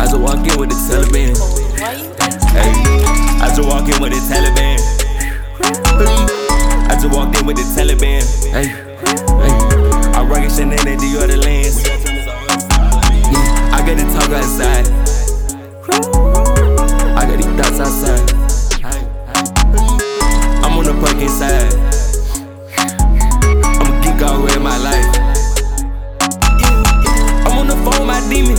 just walk in with the Taliban. Hey, I just walk in with the Taliban. I just walked in with the Taliban. Hey, hey. I rock it Chanel and Dior the Lens. Yeah, I got the talk outside. I got these thoughts outside. I'm on the perk inside. I'm a geek all in my life. I'm on the phone with my demon.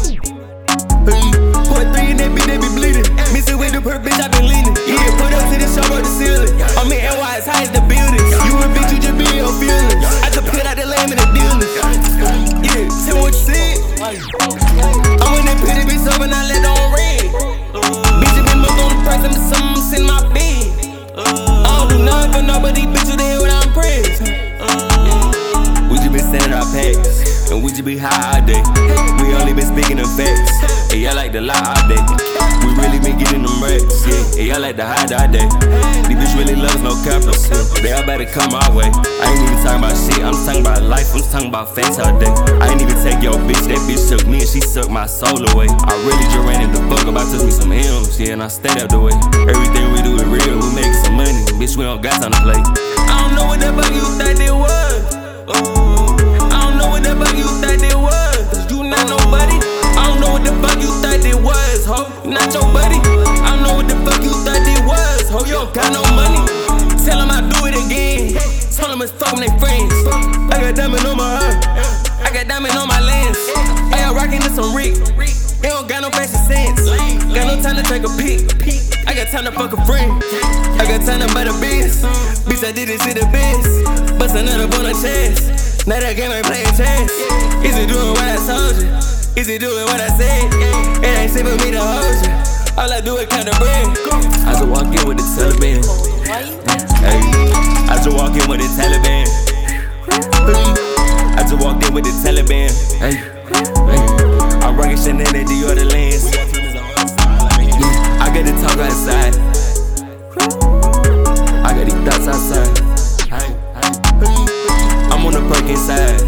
Put 3 in that bitch, they be bleeding. Missing with the perk, bitch, I been leaning. Yeah, put up to the show on the ceiling. I'm in NY as high as the building. You a bitch, you just be in your feelings. I just put out the lamb in the dealers. Yeah, tell me what you said. I'm in that pity, bitch, up and I let on red. Bitch, you been moved on the price, I'm sitting in my bed. I don't do nothing for nobody, bitch, you there when I'm pressed. We just been sending our packs, and we just be high all day. We only been speaking them facts, and y'all like to lie all day. We really been getting them racks, yeah, and y'all like to hide all day. These bitch really loves no cappers, they all better come our way. I ain't even talking about shit, I'm talking about life, I'm talking about facts all day. I ain't even take your bitch, that bitch took me and she sucked my soul away. I really just ran into fuck about touch me some M's, yeah, and I stayed out the way. Everything we do is real, we make some money, bitch, we don't got time to play. I don't know what the fuck you think it was. I don't know what the fuck you think it was, cause you not nobody. I don't know what the fuck you think it was, ho, you not your buddy. I don't know what the fuck you think it was, ho, you don't got no money. Tell them I do it again, tell them it's fuck with they friends. I got diamond on my heart, I got diamond on my lens. I got rockin' to some Rick, they don't got no fashion sense. Got no time to take a peek, I got time to fuck a friend. I got time to buy the biz, bitch I did this shit the best. Bust another on the chest, now that game ain't playing chess. Is it doing what I told you? Is it doing what I said? It ain't safe for me to hold you, all I do is count the bread. I just walk in with the Taliban. Hey, I just walk in with the Taliban. I just walked in with the Taliban. Hey, hey. I rock it Chanel and Dior the Lens. Yeah, I got the talk outside. I got these thoughts outside. I'm on the perk inside.